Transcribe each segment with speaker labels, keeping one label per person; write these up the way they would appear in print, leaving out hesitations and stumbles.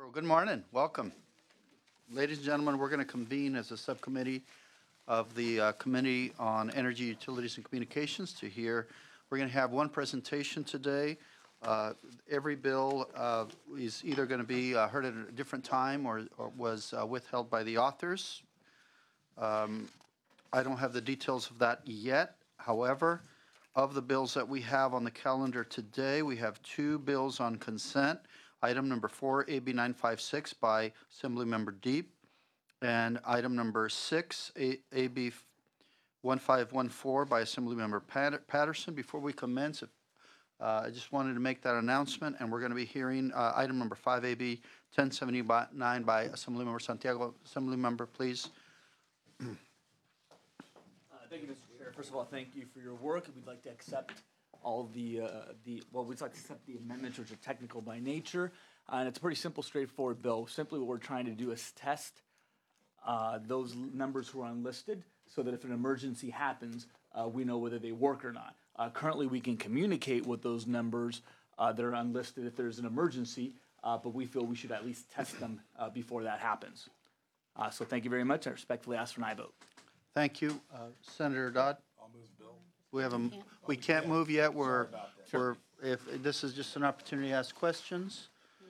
Speaker 1: Well, good morning. Welcome. Ladies and gentlemen, we're going to convene as a subcommittee of the Committee on Energy, Utilities, and Communications to hear. We're going to have one presentation today. Every bill is either going to be heard at a different time or was withheld by the authors. I don't have the details of that yet. However, of the bills that we have on the calendar today, we have two bills on consent. Item number 4, AB 956 by Assemblymember Deep, and item number 6, AB 1514 by Assemblymember Patterson. Before we commence, I just wanted to make that announcement, and we're going to be hearing item number 5, AB 1079 by Assemblymember Santiago. Assemblymember, please.
Speaker 2: Thank you, Mr. Chair. First of all, thank you for your work. We'd like to accept all we'd like to accept the amendments, which are technical by nature. And it's a pretty simple, straightforward bill. Simply what we're trying to do is test those members who are unlisted so that if an emergency happens, we know whether they work or not. Currently, we can communicate with those members that are unlisted if there's an emergency, but we feel we should at least test them before that happens. So thank you very much. I respectfully ask for an aye vote.
Speaker 1: Thank you. Senator Dodd?
Speaker 3: I'll move bill.
Speaker 1: We can't move yet. If this is just an opportunity to ask questions.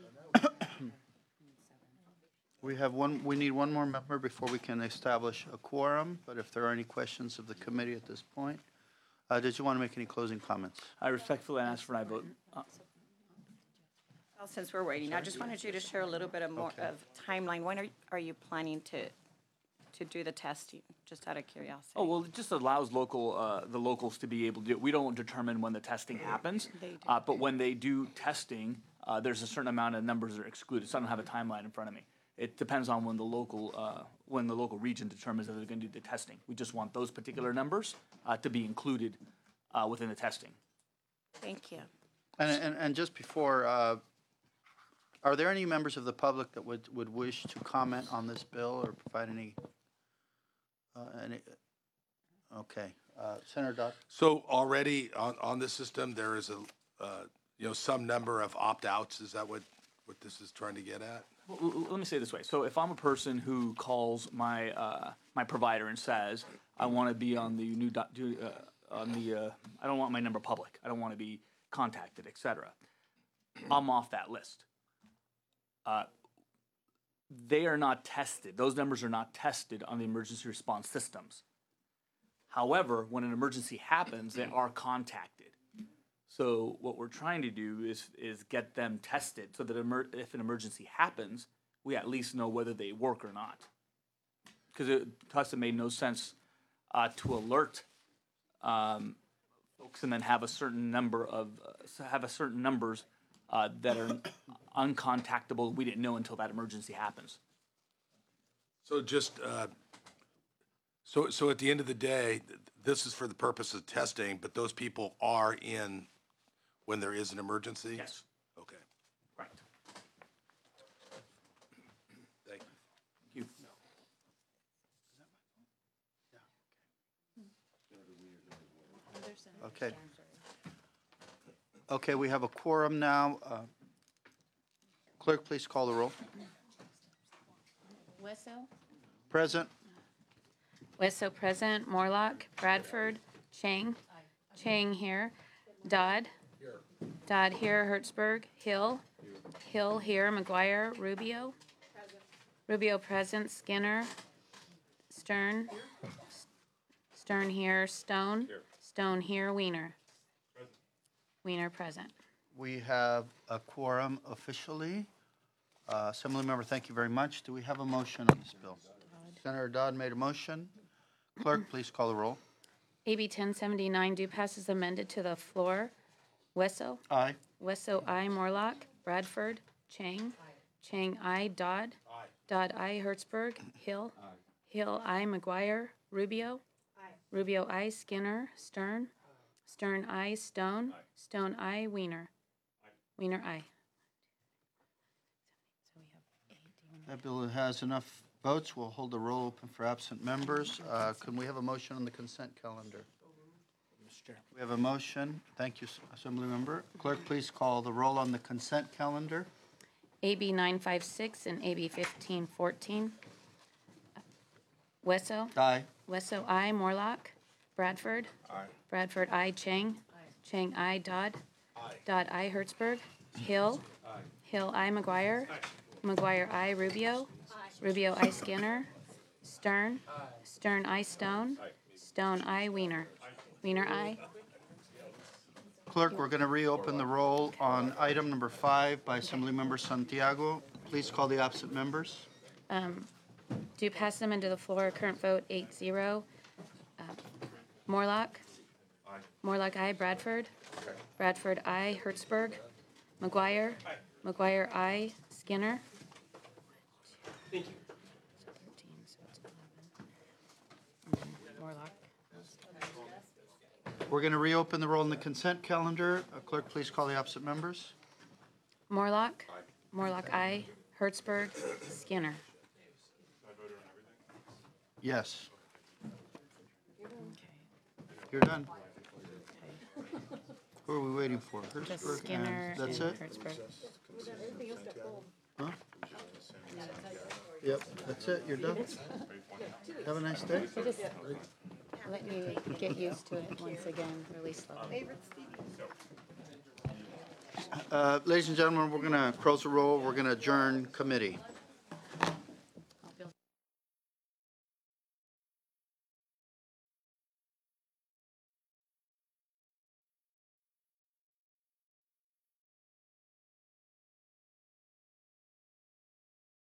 Speaker 1: We need one more member before we can establish a quorum, but if there are any questions of the committee at this point. Did you want to make any closing comments?
Speaker 2: I respectfully ask for an aye vote.
Speaker 4: Well, since we're waiting, I just wanted you to share a little bit of more of timeline. When are you planning to do the testing, just out of curiosity?
Speaker 2: Oh, well, it just allows the locals to be able to do it. We don't determine when the testing happens,
Speaker 4: They do.
Speaker 2: but when they do testing, there's a certain amount of numbers that are excluded. So I don't have a timeline in front of me. It depends on when the local region determines that they're going to do the testing. We just want those particular numbers to be included within the testing.
Speaker 4: Thank you.
Speaker 1: And just before, are there any members of the public that would wish to comment on this bill or provide any? Okay, Senator Dodd.
Speaker 3: So already on this system, there is some number of opt-outs. Is that what this is trying to get at?
Speaker 2: Well, let me say it this way. So if I'm a person who calls my provider and says, I want to be on the I don't want my number public. I don't want to be contacted, etc. I'm off that list. They are not tested. Those numbers are not tested on the emergency response systems. However, when an emergency happens, they are contacted. So what we're trying to do is get them tested so that if an emergency happens, we at least know whether they work or not. Because to us, it made no sense to alert folks and then have a certain number of numbers that are uncontactable. We didn't know until that emergency happens.
Speaker 3: So just so at the end of the day, this is for the purpose of testing, but those people are in when there is an emergency?
Speaker 2: Yes.
Speaker 3: Okay.
Speaker 2: Right.
Speaker 3: Thank you.
Speaker 2: You.
Speaker 1: Okay. Okay, we have a quorum now. Clerk, please call the roll.
Speaker 5: Wesso?
Speaker 1: Present.
Speaker 5: Wesso present. Morlock? Bradford? Chang? Chang here. Dodd? Dodd here. Hertzberg? Hill? Hill here. McGuire? Rubio? Rubio present. Skinner? Stern? Stern here. Stone? Stone here. Wiener? Wiener present.
Speaker 1: We have a quorum officially. Assemblymember, thank you very much. Do we have a motion on this bill? Senator Dodd made a motion. Clerk, please call the roll.
Speaker 5: AB 1079 do pass as amended to the floor. Wesso?
Speaker 1: Aye.
Speaker 5: Wesso, I. Morlock? Bradford? Chang? Chang, I. Dodd? Dodd, I. Hertzberg? Hill? Hill, I. McGuire? Rubio? Rubio, I. Skinner? Stern? Stern, I. Stone? Stone, I. Wiener? Wiener, I. So we have 8.
Speaker 1: That bill has enough votes. We'll hold the roll open for absent members. Can we have a motion on the consent calendar?
Speaker 2: Mr. Chair.
Speaker 1: We have a motion. Thank you, Assemblymember. Clerk, please call the roll on the consent calendar.
Speaker 5: AB 956 and AB 1514. Wesso.
Speaker 1: Aye.
Speaker 5: Wesso, I. Morlock. Bradford.
Speaker 3: Aye.
Speaker 5: Bradford, I. Chang. Chang, I. Dodd. Dodd, I. Hertzberg. Hill. Hill, I. McGuire. McGuire, I. Rubio. Rubio, I. Skinner. Stern. Stern, I. Stone. Stone, I. Weiner. Weiner, I.
Speaker 1: Clerk, we're going to reopen the roll on item number 5 by Assemblymember Santiago. Please call the absent members.
Speaker 5: Do pass them into the floor. Current vote 8-0. Morlock. Morlock, I. Bradford. Bradford, I. Hertzberg. McGuire. McGuire, I. Skinner. Thank you. Morlock.
Speaker 1: We're going to reopen the roll on the consent calendar. Clerk, please call the absent members.
Speaker 5: Morlock. Morlock, I. Hertzberg. Skinner.
Speaker 1: Yes. You're done. Who are we waiting for?
Speaker 5: Just
Speaker 1: Hertzberg
Speaker 5: Skinner
Speaker 1: and, that's
Speaker 5: and
Speaker 1: it?
Speaker 5: Hertzberg.
Speaker 1: Huh? Yep, that's it. You're done. Have a nice day.
Speaker 5: Just let you get used to it once again, really slowly.
Speaker 1: Ladies and gentlemen, we're going to close the roll. We're going to adjourn committee.